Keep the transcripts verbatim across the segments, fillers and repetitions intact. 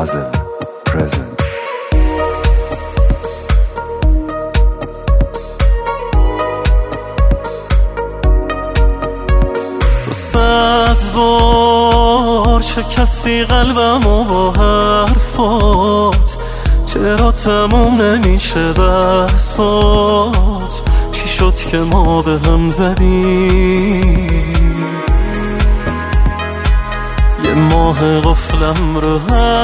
Mazel presents. تو صد بار شکستی قلبمو با حرفات، چرا تموم نمیشه بحثات؟ چی شد که ما به هم زدیم؟ یه ماه قفلم رو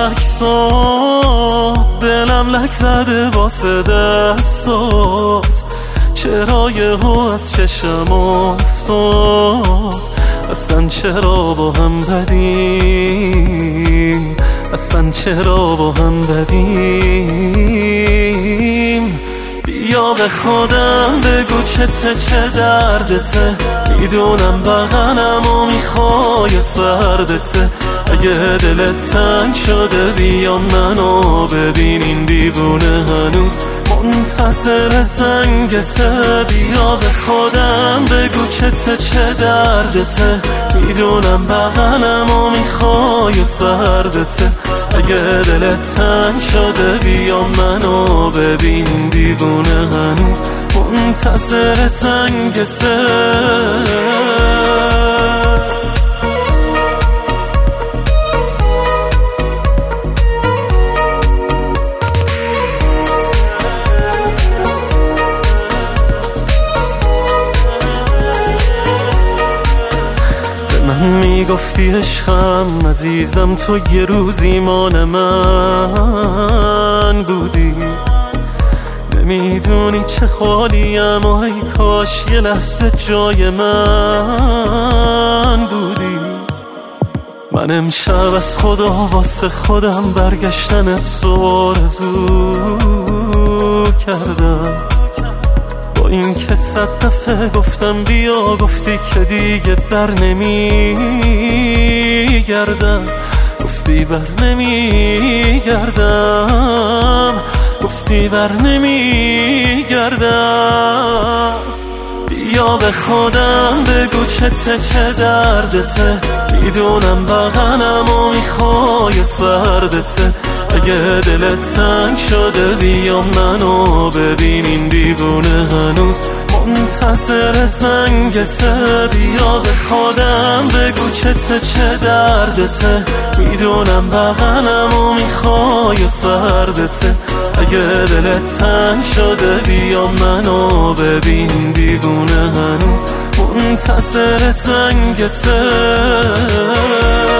عکسات، دلم لک زده واسه دستات، چرا یهو از چشم افتاد؟ اصلا چرا با هم بدیم؟ اصلا چرا با هم بدیم؟ بیا به خودم بگو چته، چه دردته؟ میدونم بغنم و میخوای سردته. اگه دلت تنگ شده بیا منو ببین، این دیوونه هنوز منتظر زنگته. بیا به خودم بگو چته، چه دردته؟ میدونم بغنم و میخوای سردته. اگه دلت تنگ شده بیا منو ببین، این دیوونه هنوز منتظر زنگته. میگفتی عشقم عزیزم، تو یه روزی مان من بودی. نمیدونی چه خالیم و ای کاش یه لحظه جای من بودی. من امشب از خدا واسه خودم برگشتنت تو آرزو کردم. با این که صد دفعه گفتم بیا، گفتی که دیگه بر نمی گردم. گفتی بر نمی گردم، گفتی بر نمی گردم. بیا به خودم بگو چته، چه دردته؟ میدونم بغنم و میخوای سردته. اگه دلت تنگ شده بیا منو ببین، این دیوونه هنوز منتظر زنگته. بیا به خودم بگو چته، چه دردته؟ میدونم بغنم و میخوای سردته. اگه دلت تنگ شده بیا منو ببین، دیوونه هنوز منتظر زنگته.